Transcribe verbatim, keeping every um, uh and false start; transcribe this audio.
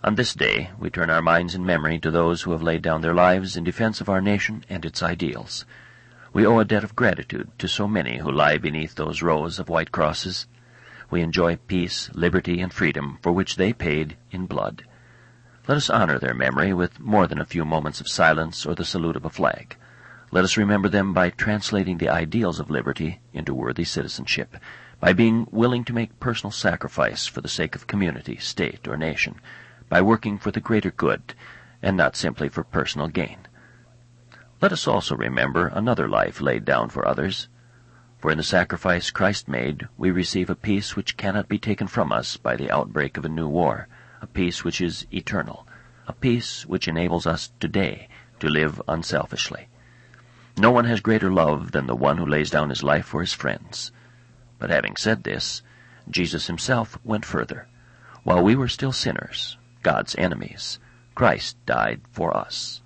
On this day, we turn our minds in memory to those who have laid down their lives in defense of our nation and its ideals. We owe a debt of gratitude to so many who lie beneath those rows of white crosses. We enjoy peace, liberty, and freedom for which they paid in blood. Let us honor their memory with more than a few moments of silence or the salute of a flag. Let us remember them by translating the ideals of liberty into worthy citizenship, by being willing to make personal sacrifice for the sake of community, state, or nation, by working for the greater good, and not simply for personal gain. Let us also remember another life laid down for others. For in the sacrifice Christ made, we receive a peace which cannot be taken from us by the outbreak of a new war, a peace which is eternal, a peace which enables us today to live unselfishly. No one has greater love than the one who lays down his life for his friends. But having said this, Jesus himself went further. While we were still sinners, God's enemies, Christ died for us.